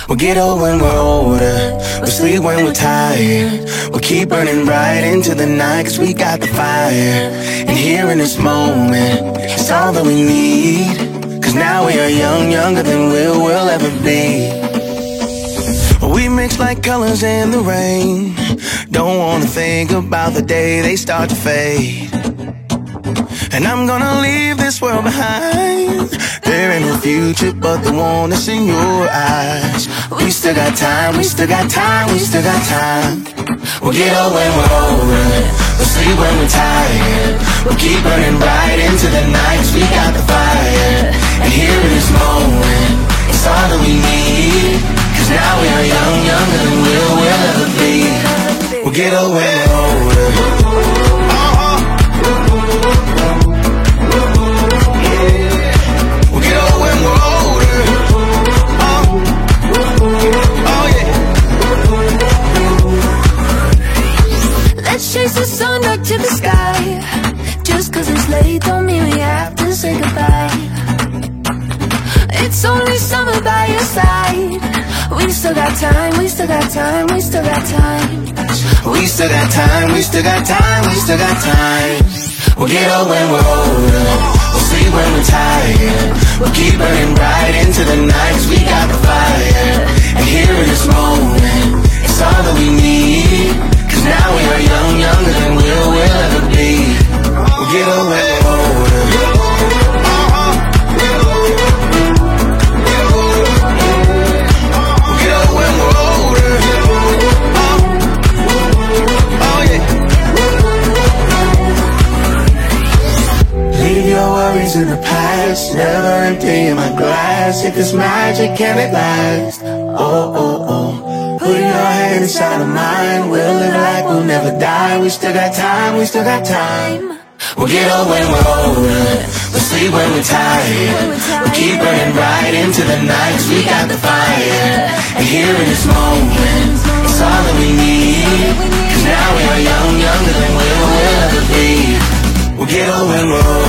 We'll get old when we're older, we'll sleep when we're tired. We'll keep burning bright into the night, cause we got the fire. And here in this moment, it's all that we need. Cause now we are young, younger than we'll ever be. We mix like colors in the rain. Don't wanna think about the day they start to fade. And I'm gonna leave this world behind. There ain't no future but the one that's in your eyes. We still got time, we still got time, we still got time. We'll get old when we're older, we'll sleep when we're tired. We'll keep burning bright into the night, cause we got the fire. And here in this moment, it's all that we need. Cause now we are young, younger than we'll ever be. We'll get old when we're older. Chase the sun up to the sky. Just cause it's late don't mean we have to say goodbye. It's only summer by your side. We still got time, we still got time, we still got time. We still got time, we still got time, we still got time. We'll get old when we're older, we'll sleep when we're tired. We'll keep burning bright into the night, cause we got the fire. And here in this moment, it's all that we need. Cause now we are young, younger than we'll ever be. We'll get old when we're older. We'll get old when we're older. Oh yeah. Leave your worries in the past, never empty my glass. If it's magic, can it last? Oh, oh, oh. Put your hand inside of mine, we'll live like we'll never die. We still got time, we still got time. We'll get old when we're older, we'll sleep when we're tired. We'll keep burning bright into the night, cause we got the fire. And here in this moment, it's all that we need. Cause now we are young, younger than we'll ever be. We'll get old when we're older.